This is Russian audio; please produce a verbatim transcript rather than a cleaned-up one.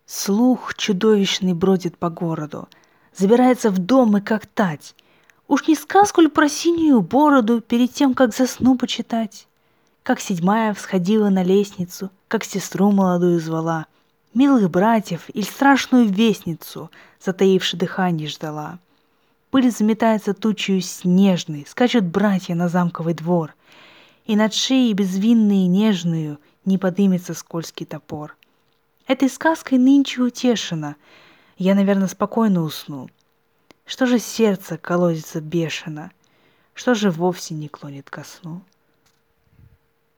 Слух чудовищный бродит по городу, забирается в дом и как тать. Уж не сказку ль про синюю бороду перед тем, как засну почитать? Как седьмая всходила на лестницу, как сестру молодую звала, милых братьев или страшную вестницу, затаивши дыхание, ждала. Пыль заметается тучью снежной, скачут братья на замковый двор, и над шеей безвинной и нежную не подымется скользкий топор. Этой сказкой нынче утешена, я, наверное, спокойно усну. Что же сердце колотится бешено, что же вовсе не клонит ко сну?